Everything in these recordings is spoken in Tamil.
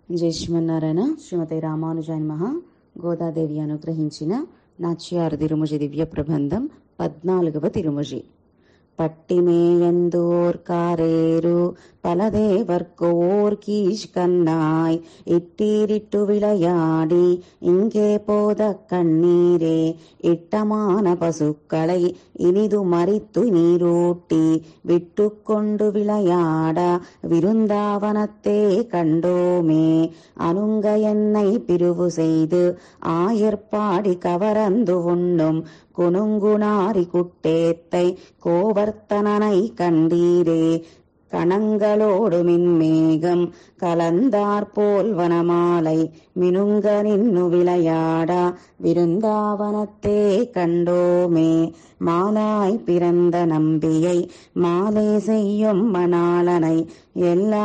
జై శ్రీమన్నారాయణ. శ్రీమతి రామానుజాయ నమః. గోదాదేవి అనుగ్రహించిన నాచ్యారు తిరుముజి దివ్య ప్రబంధం 14వ తిరుముజి. பட்டிமேயந்தோர் காரேரு பலதேவர்க்கோர் கீஷ் கண்ணாய் இட்டீரிட்டு விளையாடி இங்கே போத கண்ணீரே இட்டமான பசுக்களை இனிது மறித்து நீரூட்டி விட்டு கொண்டு விளையாட விருந்தாவனத்தே கண்டோமே. அனுங்க என்னை பிரிவு செய்து ஆயர்பாடி கவரந்து உண்ணும் குணுங்குணாரி குட்டேத்தை கோவர்த்தனனை கண்டீரே. கணங்களோடு மின்மேகம் கலந்தாற்போல் வனமாலை மினுங்க நின்னு விளையாடா விருந்தாவனத்தே கண்டோமே. மாலாய் பிறந்த நம்பியை மாலை செய்யும் மணாளனை எல்லா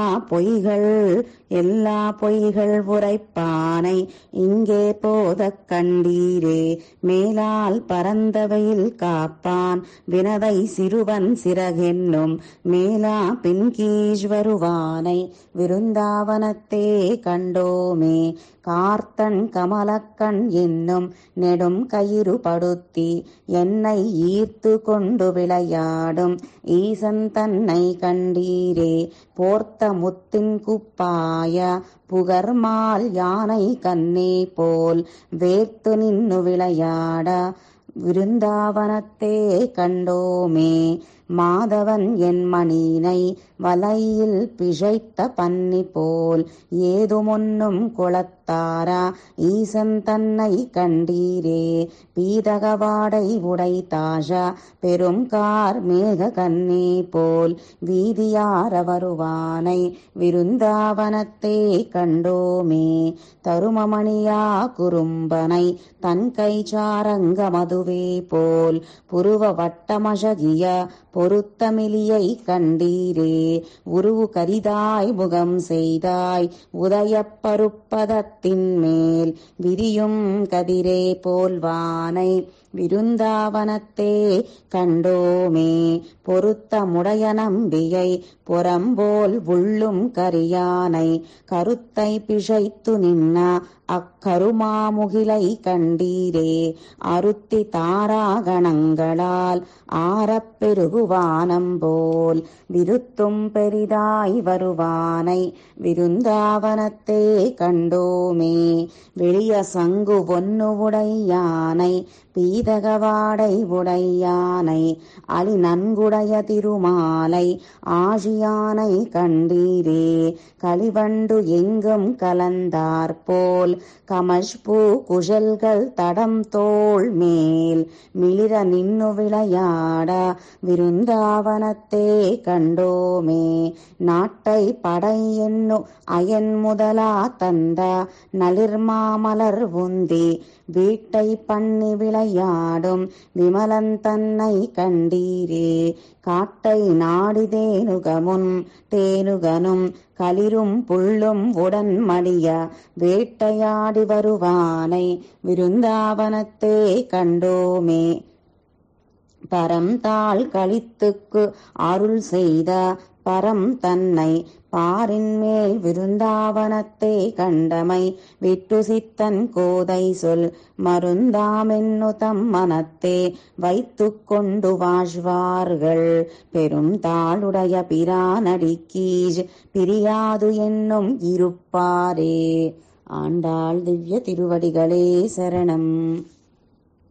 பொய்கள் உரைப்பானை இங்கே போத கண்டீரே. மேலால் பரந்தவையில் காப்பான் வினதை சிறுவன் சிறகென்னும் மேலா பின்கீழ் வருவானை விருந்தாவனத்தே கண்டோமே. கார்த்தன் கமலக்கண் என்னும் நெடும் கயிறு படுத்தி என்னை ஈர்த்து கொண்டு விளையாடும் ஈசன் தன்னை கண்டீரே. போர்த்த முத்தின் குப்பாய புகர்மால் யானை கண்ணே போல் வேர்த்து நின்னு விளையாட விருந்தாவனத்தே கண்டோமே. மாதவன் என் மணியினை வலையில் பிழைத்த பன்னி போல் ஏதுமொன்னும் குளத்தாரா ஈசன் தன்னை கண்டீரே. பீதகவாடை உடைத்தாஷா பெரும் கார் மேக கண்ணே போல் வீதியார வருவானை விருந்தாவனத்தே கண்டோமே. தருமமணியா குறும்பனை தன் கை சாரங்க மதுவே போல் புருவ வட்டமழகிய பொருத்தமிலியை கண்டீரே. உருவு கரிதாய் முகம் செய்தாய் உதயப்பருப்பதத்தின் மேல் விரியும் கதிரே போல்வானை விருந்தாவனத்தே கண்டோமே. பொருத்த முடைய நம்பியை புறம்போல் உள்ளும் கரியானை கருத்தை பிழைத்து நின்ன அக்கருமாமுகிலை கண்டீரே. அருத்தி தாராகணங்களால் ஆரப்பெருகுவானம் போல் விருத்தும் பெரிதாய் வருவானை விருந்தாவனத்தே கண்டோமே. வெளிய சங்கு ஒன்னு உடையானை பீதகவாடை உடையானை அலி நன்குடைய திருமாலை ஆழியானை கண்டீரே. களிவண்டு எங்கும் கலந்தாற்போல் கமஷ்பூ குழல்கள் தடம் தோள் மேல் மிளிர நின்னு விளையாட விருந்தாவனத்தே கண்டோமே. நாட்டை படை என்னு அயன் முதலா தந்த நளிர்மாமலர் உந்தி வீட்டை பண்ணி விளையாடும் விமலன் தன்னை கண்டீரே. காட்டை நாடி தேனுகனும் களிரும் புள்ளும் உடன் மடிய வேட்டையாடி வருவானை விருந்தாவனத்தே கண்டோமே. பரம் தாள் களித்துக்கு அருள் செய்த பரம் தன்னை பாரின் மேல் விருந்தாவனத்தே கண்டமை விட்டு சித்தன் கோதை சொல் மருந்தாமென்னு தம் மனத்தே வைத்து கொண்டு வாழ்வார்கள். பெரும் தாளுடைய பிரானடிக்கீஜ் பிரியாது என்னும் இருப்பாரே. ஆண்டாள் திவ்ய திருவடிகளே சரணம்.